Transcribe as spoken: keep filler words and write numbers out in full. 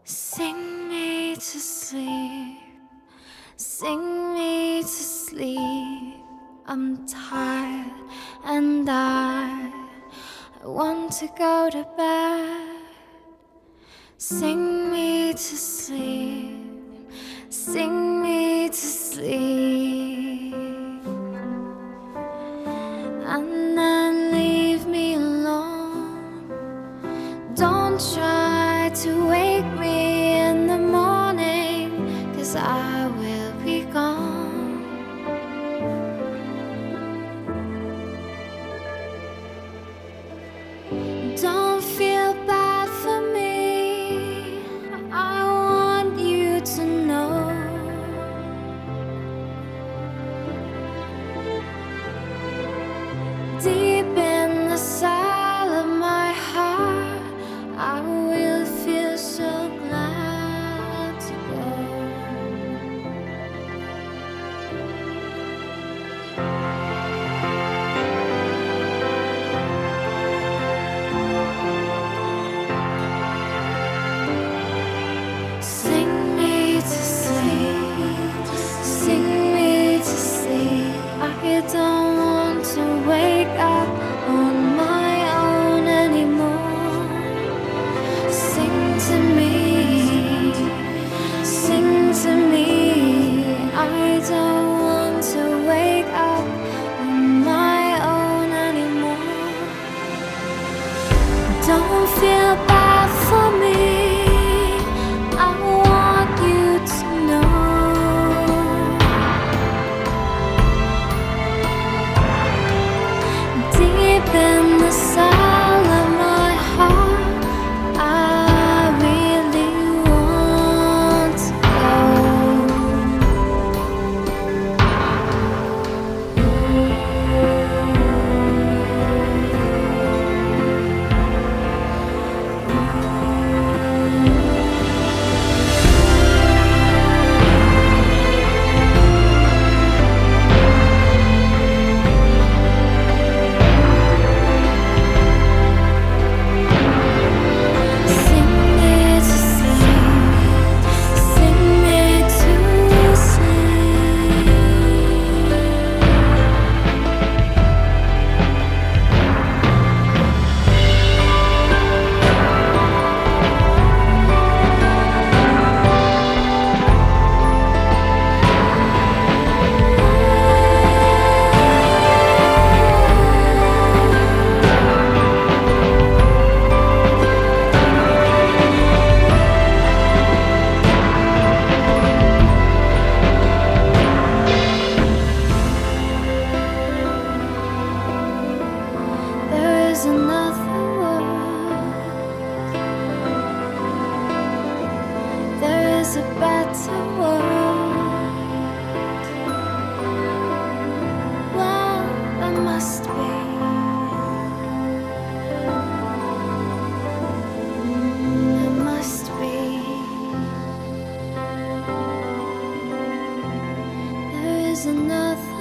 Sing me to sleep, sing me to sleep. I'm tired and I, I want to go to bed. Sing me to sleep, sing me to sleep, and then leave me alone. Don't try to wake me in the morning, 'cause I will be gone. Don't feel bad for me, I want you to know. Deep in the cell of my heart, I will feel so glad to go. Sing me to sleep, sing me to sleep. I don't want to wake up on my own anymore. Sing to me, sing to me. I don't want to wake up on my own anymore. Don't feel bad for me, I want you to know. Deep in the soul of my heart, I really want to another world. There is a better world. Well, there must be. There must be. There is another